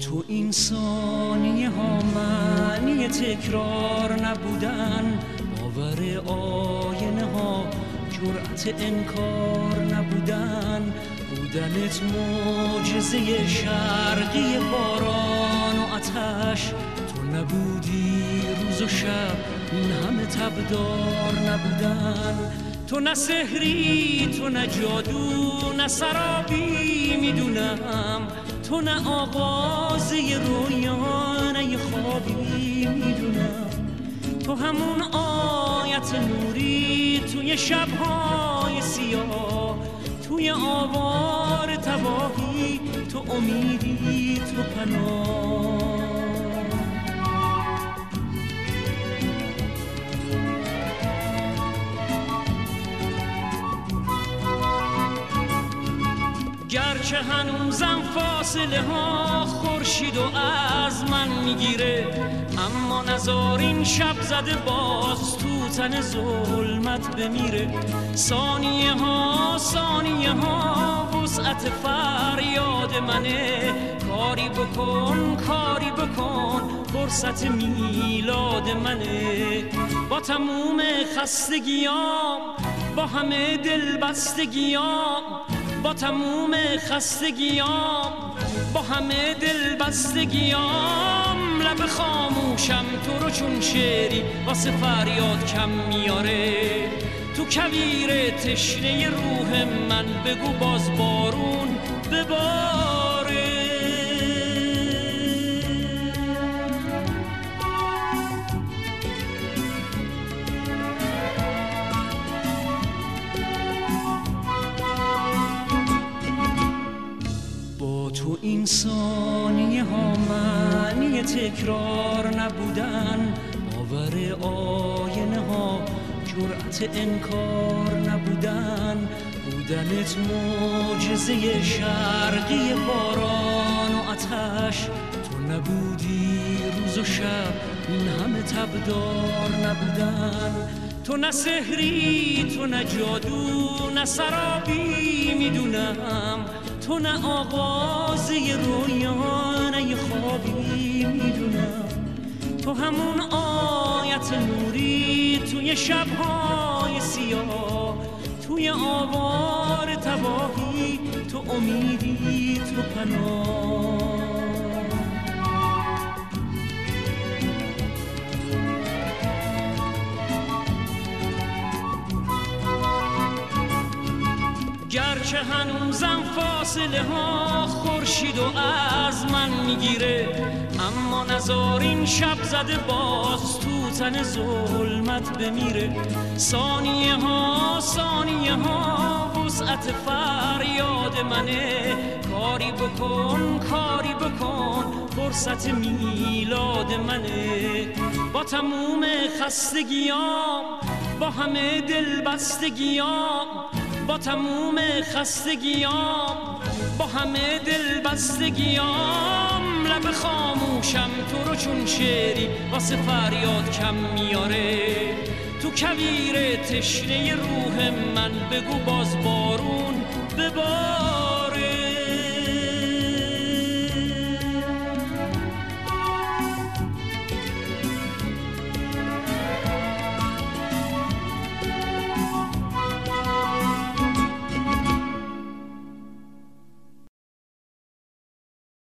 تو این ثانیه ها معنی تکرار نبودن، باور آینه ها جرأت انکار نبودن، بودنت معجزه شرقی باران و آتش، تو نبودی روز و شب این همه تبدار نبودن، تو نه سحری تو نه جادو نه سرابی میدونم، تو نه آغازه رویا نه یه خوابی میدونم، تو همون آیت نوری توی شب‌های سیاه، توی آوار تباهی تو امیدی تو پناه. گرچه هنوزم فاصله ها خورشید و از من میگیره، اما نزار این شب زده باز تو تن ظلمت بمیره. ثانیه ها وسعت فریاد منه، کاری بکن کاری بکن فرصت میلاد منه. با تموم خستگیام با همه دلبستگیام، با تموم خستگیام با همه دلبستگیام، لب خاموشم تو رو چون شعری واسه فریاد کم میاره. تو کویر تشنه روح من بگو باز بارون بباره. تو این ثانیه ها معنی تکرار نبودن، باور آینه ها جرأت انکار نبودن، بودنت معجزه شرقی باران و آتش، تو نبودی روز و شب این همه تبدار نبودن، تو نه سحری تو نه جادو نه سرابی میدونم، تو نه آغازه رویا نه یه خوابی میدونم، تو همون آیت نوری توی شب‌های سیاه، توی آوار تباهی تو امیدی تو پناه. گرچه هنوزم فاصله ها خورشید و از من میگیره، اما نزار این شب زده باز تو تن ظلمت بمیره. ثانیه ها وسعت فریاد منه، کاری بکن کاری بکن فرصت میلاد منه. با تموم خستگیام با همه دلبستگیام، با تموم خستگیام با همه دلبستگیام، لب خاموشم تو رو چون شعری واسه فریاد کم میاره. تو کویر تشنه روح من بگو باز بارون ببار.